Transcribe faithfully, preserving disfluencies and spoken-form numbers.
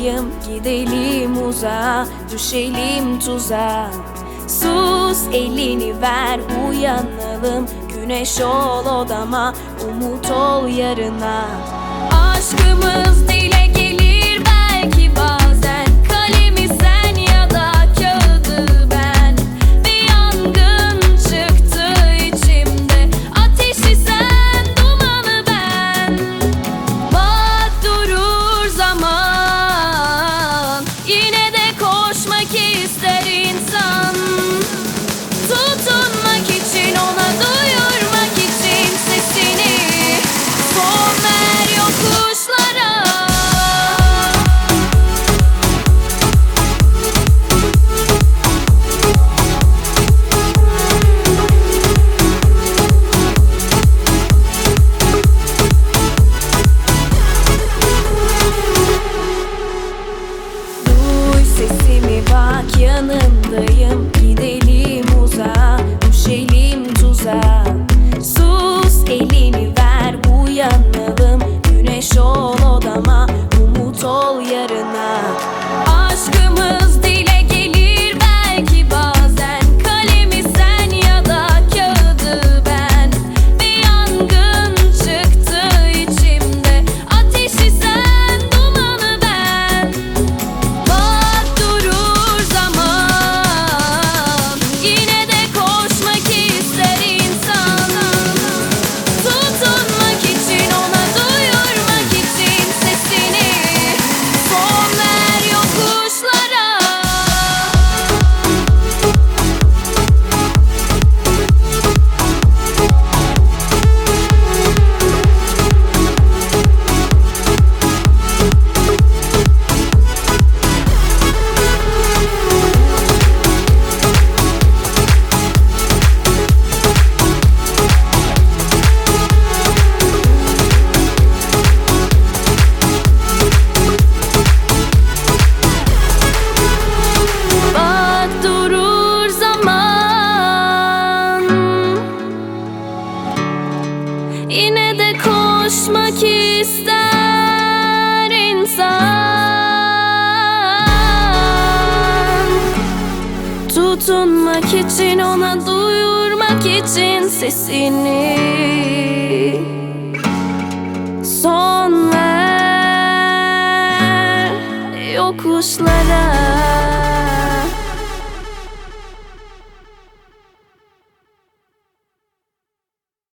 yanındayım. Gidelim uzağa, düşelim tuzağa. Sus, elini ver, uyanalım. Güneş ol odama, umut ol yarına. Aşkımız dile gelir belki bazen. Kalemi sen ya da kağıdı ben. Bir yangın çıktı içimde, ateşi sen, dumanı ben. Bak durur zaman, yine de koşmak ister insan. Tutunmak için, ona duyurmak için sesini. Son ver yokuşlara. Duy sesimi, bak yanındayım. Gidelim uzağa, düşelim tuzağa. Sus, elini ver, uyanalım. Güneş ol odama, umut ol yarına. Aşkımız dile gelir belki bazen. Kalemi sen ya da kağıdı ben. Bir yangın çıktı içimde, ateşi sen, dumanı ben. Bak durur zaman, yine de koşmak ister insan. Tutunmak için, ona duyurmak için sesini. Son ver yokuşlara. Bak durur zaman, yine de koşmak ister insan. Tutunmak için, ona duyurmak için sesini. Son ver yokuşlara.